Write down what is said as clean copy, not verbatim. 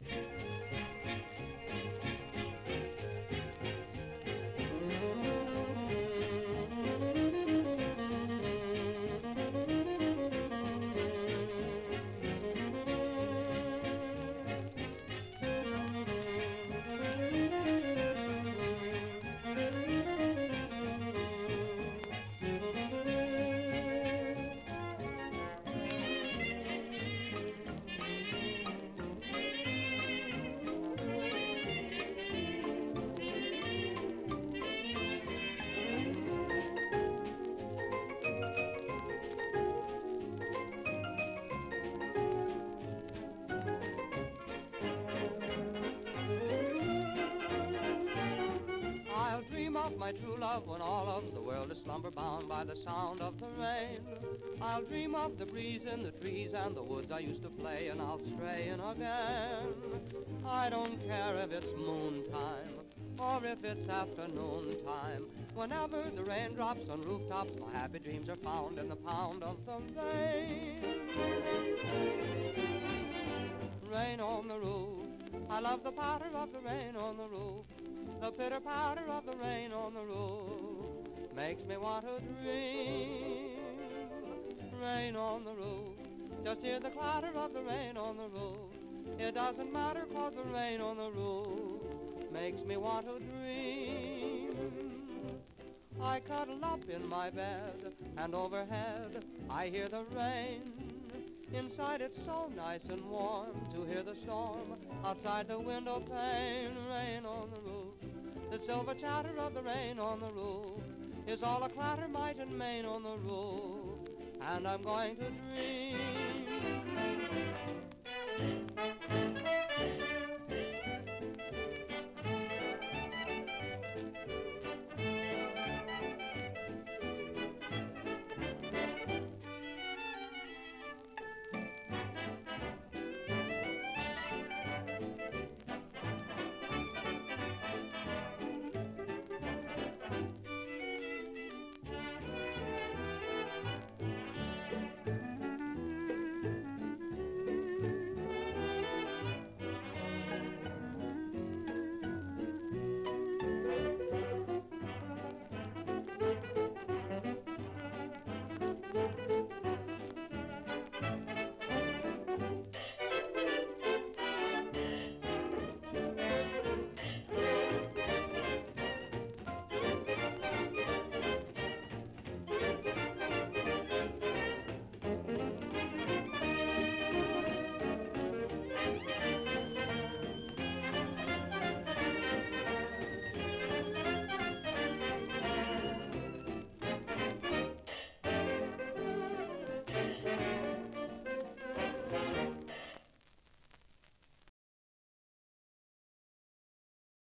I'll dream of my true love when all of the world is slumber bound by the sound of the rain. I'll dream of the breeze in the trees and the woods I used to play, and I'll stray in again. I don't care if it's moontime or if it's afternoon time. Whenever the rain drops on rooftops, my happy dreams are found in the pound of the rain. Rain on the roof. I love the patter of the rain on the roof. The pitter-patter of the rain on the roof makes me want to dream. Rain on the roof. Just hear the clatter of the rain on the roof. It doesn't matter 'cause the rain on the roof makes me want to dream. I cuddle up in my bed, and overhead I hear the rain. Inside it's so nice and warm to hear the storm outside the window pane. Rain on the roof. The silver chatter of the rain on the roof is all a clatter might and main on the roof, and I'm going to dream.